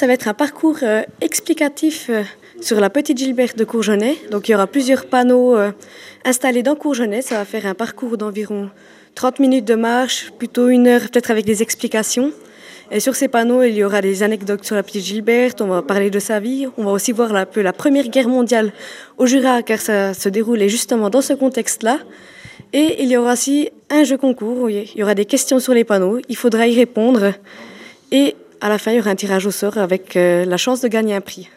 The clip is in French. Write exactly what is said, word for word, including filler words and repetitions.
ça va être un parcours euh, explicatif euh, sur la Petite Gilberte de Courgenay. Donc il y aura plusieurs panneaux euh, installés dans Courgenay. Ça va faire un parcours d'environ trente minutes de marche, plutôt une heure peut-être avec des explications. Et sur ces panneaux, il y aura des anecdotes sur la Petite Gilberte, on va parler de sa vie. On va aussi voir un peu la Première Guerre mondiale au Jura, car ça se déroulait justement dans ce contexte-là. Et il y aura aussi un jeu concours, il y aura des questions sur les panneaux, il faudra y répondre. Et à la fin, il y aura un tirage au sort avec euh, la chance de gagner un prix.